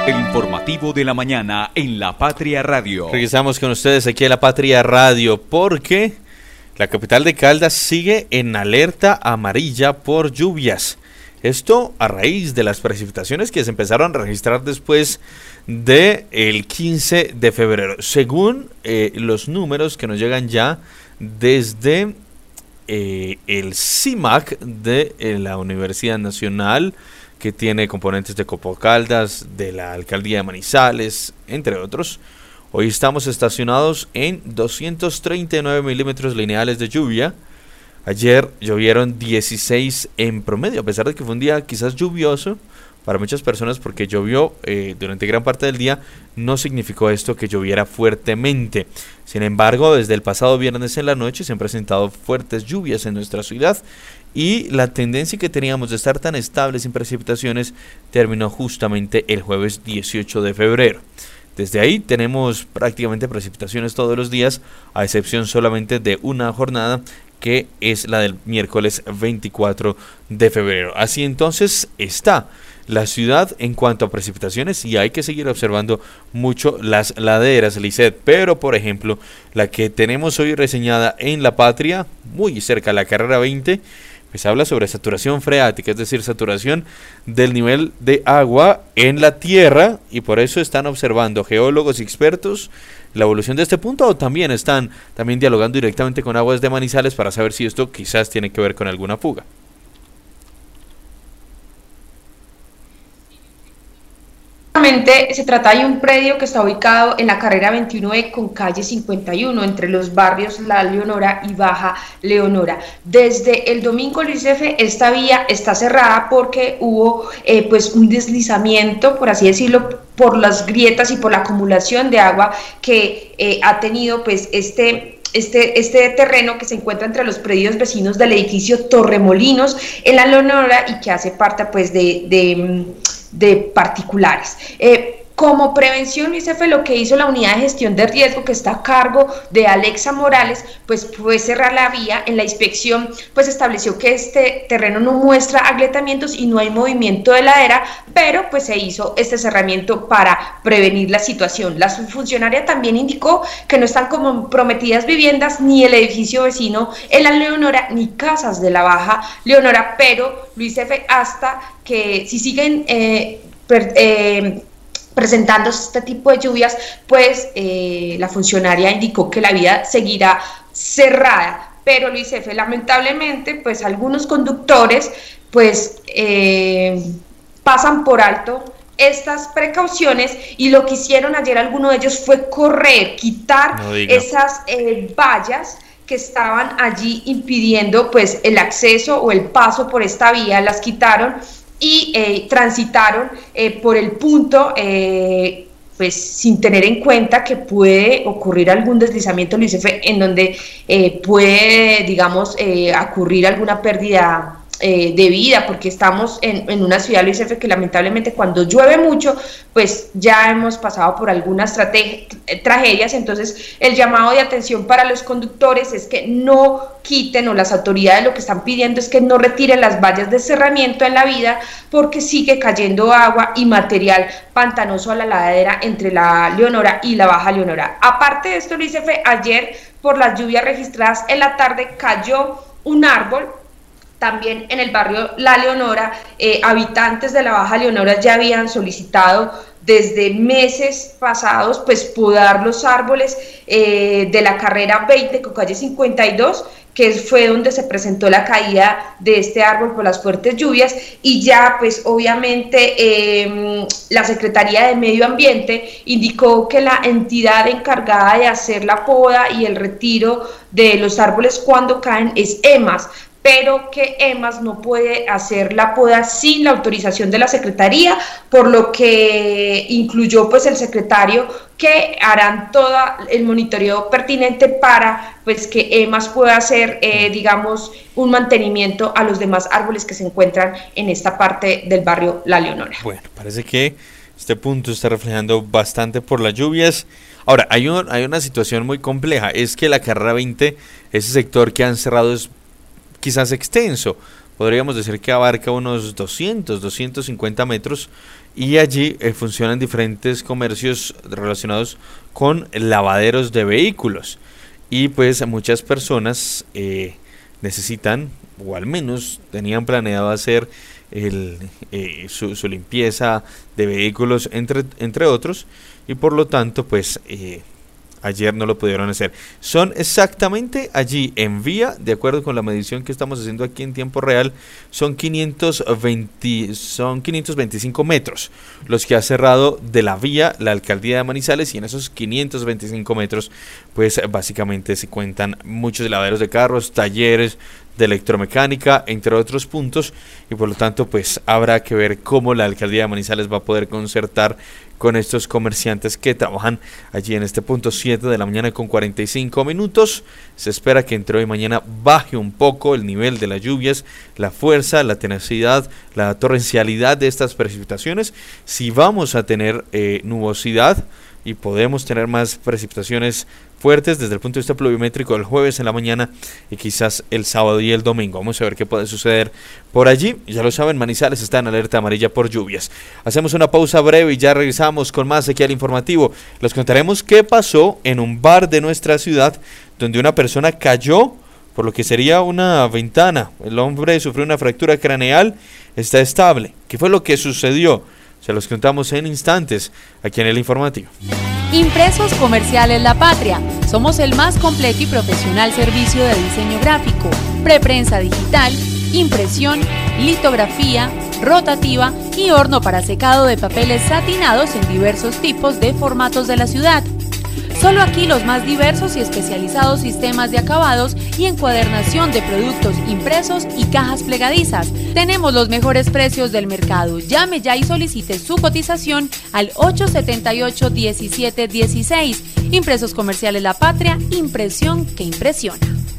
El informativo de la mañana en La Patria Radio. Regresamos con ustedes aquí a La Patria Radio porque la capital de Caldas sigue en alerta amarilla por lluvias. Esto a raíz de las precipitaciones que se empezaron a registrar después del 15 de febrero. Según los números que nos llegan ya desde el CIMAC de la Universidad Nacional, que tiene componentes de Copo Caldas, de la Alcaldía de Manizales, entre otros. Hoy estamos estacionados en 239 milímetros lineales de lluvia. Ayer llovieron 16 en promedio, a pesar de que fue un día quizás lluvioso para muchas personas porque llovió durante gran parte del día. No significó esto que lloviera fuertemente. Sin embargo, desde el pasado viernes en la noche se han presentado fuertes lluvias en nuestra ciudad y la tendencia que teníamos de estar tan estable sin precipitaciones terminó justamente el jueves 18 de febrero. Desde ahí tenemos prácticamente precipitaciones todos los días, a excepción solamente de una jornada que es la del miércoles 24 de febrero. Así entonces está la ciudad en cuanto a precipitaciones y hay que seguir observando mucho las laderas, Lisset, pero por ejemplo la que tenemos hoy reseñada en La Patria, muy cerca a la carrera 20, pues habla sobre saturación freática, es decir, saturación del nivel de agua en la tierra, y por eso están observando geólogos y expertos la evolución de este punto, o también están dialogando directamente con Aguas de Manizales para saber si esto quizás tiene que ver con alguna fuga. Se trata de un predio que está ubicado en la carrera 21E con calle 51 entre los barrios La Leonora y Baja Leonora. Desde el domingo, Luis F., esta vía está cerrada porque hubo pues un deslizamiento, por así decirlo, por las grietas y por la acumulación de agua que ha tenido pues este terreno que se encuentra entre los predios vecinos del edificio Torremolinos en La Leonora y que hace parte pues de particulares. Como prevención, Luis F., lo que hizo la unidad de gestión de riesgo, que está a cargo de Alexa Morales, pues fue cerrar la vía. En la inspección pues estableció que este terreno no muestra agrietamientos y no hay movimiento de ladera, pero pues se hizo este cerramiento para prevenir la situación. La subfuncionaria también indicó que no están comprometidas viviendas ni el edificio vecino en La Leonora ni casas de la Baja Leonora, pero Luis F., hasta que si siguen presentando este tipo de lluvias, pues la funcionaria indicó que la vía seguirá cerrada. Pero Luis F., lamentablemente, pues algunos conductores pues pasan por alto estas precauciones y lo que hicieron ayer algunos de ellos fue correr, quitar esas vallas que estaban allí impidiendo pues el acceso o el paso por esta vía, las quitaron y transitaron por el punto pues sin tener en cuenta que puede ocurrir algún deslizamiento, Luis F., en donde puede, digamos, ocurrir alguna pérdida de vida, porque estamos en una ciudad, Luis F., que lamentablemente cuando llueve mucho, pues ya hemos pasado por algunas tragedias. Entonces el llamado de atención para los conductores es que no quiten, o las autoridades lo que están pidiendo es que no retiren las vallas de cerramiento en la vía, porque sigue cayendo agua y material pantanoso a la ladera entre la Leonora y la Baja Leonora. Aparte de esto, Luis F., ayer por las lluvias registradas en la tarde cayó un árbol también en el barrio La Leonora. Habitantes de la Baja Leonora ya habían solicitado desde meses pasados pues podar los árboles de la carrera 20 con calle 52, que fue donde se presentó la caída de este árbol por las fuertes lluvias, y ya pues obviamente la Secretaría de Medio Ambiente indicó que la entidad encargada de hacer la poda y el retiro de los árboles cuando caen es EMAS, pero que EMAS no puede hacer la poda sin la autorización de la Secretaría, por lo que incluyó pues el secretario que harán todo el monitoreo pertinente para pues que EMAS pueda hacer digamos un mantenimiento a los demás árboles que se encuentran en esta parte del barrio La Leonora. Bueno, parece que este punto está reflejando bastante por las lluvias. Ahora, hay una situación muy compleja, es que la carrera 20, ese sector que han cerrado es quizás extenso, podríamos decir que abarca unos 250 metros, y allí funcionan diferentes comercios relacionados con lavaderos de vehículos, y pues muchas personas necesitan, o al menos tenían planeado hacer su limpieza de vehículos, entre otros, y por lo tanto pues ayer no lo pudieron hacer. Son exactamente allí en vía, de acuerdo con la medición que estamos haciendo aquí en tiempo real, son 525 metros los que ha cerrado de la vía la alcaldía de Manizales, y en esos 525 metros pues básicamente se cuentan muchos lavaderos de carros, talleres de electromecánica, entre otros puntos, y por lo tanto pues habrá que ver cómo la alcaldía de Manizales va a poder concertar con estos comerciantes que trabajan allí en este punto. 7 de la mañana con 45 minutos. Se espera que entre hoy y mañana baje un poco el nivel de las lluvias, la fuerza, la tenacidad, la torrencialidad de estas precipitaciones. Si vamos a tener nubosidad y podemos tener más precipitaciones fuertes desde el punto de vista pluviométrico el jueves en la mañana y quizás el sábado y el domingo. Vamos a ver qué puede suceder por allí. Ya lo saben, Manizales está en alerta amarilla por lluvias. Hacemos una pausa breve y ya regresamos con más aquí al informativo. Les contaremos qué pasó en un bar de nuestra ciudad donde una persona cayó por lo que sería una ventana. El hombre sufrió una fractura craneal, está estable. ¿Qué fue lo que sucedió? Se los contamos en instantes aquí en el informativo. Impresos Comerciales La Patria. Somos el más completo y profesional servicio de diseño gráfico, preprensa digital, impresión, litografía, rotativa y horno para secado de papeles satinados en diversos tipos de formatos de la ciudad. Solo aquí los más diversos y especializados sistemas de acabados y encuadernación de productos impresos y cajas plegadizas. Tenemos los mejores precios del mercado. Llame ya y solicite su cotización al 878-1716. Impresos Comerciales La Patria, impresión que impresiona.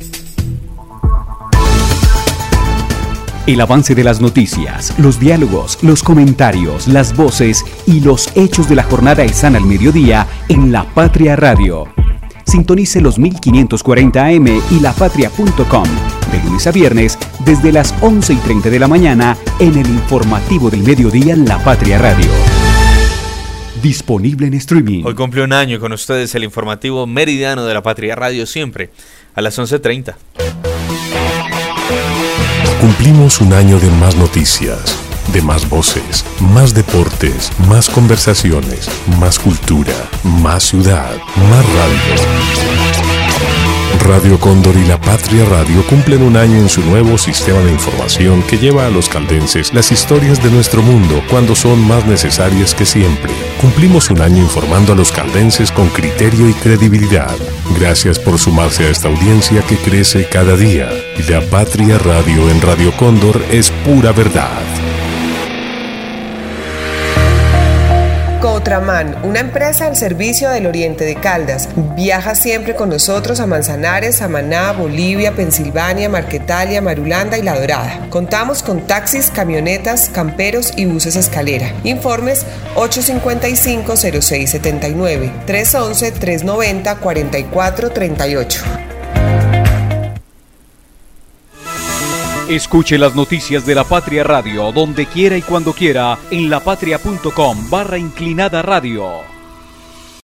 El avance de las noticias, los diálogos, los comentarios, las voces y los hechos de la jornada están al mediodía en La Patria Radio. Sintonice los 1540 AM y lapatria.com de lunes a viernes desde las 11:30 de la mañana en el informativo del mediodía en La Patria Radio. Disponible en streaming. Hoy cumple un año con ustedes el informativo meridiano de La Patria Radio, siempre a las 11:30. Cumplimos un año de más noticias, de más voces, más deportes, más conversaciones, más cultura, más ciudad, más radio. Radio Cóndor y La Patria Radio cumplen un año en su nuevo sistema de información que lleva a los caldenses las historias de nuestro mundo cuando son más necesarias que siempre. Cumplimos un año informando a los caldenses con criterio y credibilidad. Gracias por sumarse a esta audiencia que crece cada día. La Patria Radio en Radio Cóndor es pura verdad. Cotraman, una empresa al servicio del oriente de Caldas. Viaja siempre con nosotros a Manzanares, Samaná, Bolivia, Pensilvania, Marquetalia, Marulanda y La Dorada. Contamos con taxis, camionetas, camperos y buses escalera. Informes 855-0679, 311-390-4438. Escuche las noticias de La Patria Radio donde quiera y cuando quiera en lapatria.com/inclinada radio.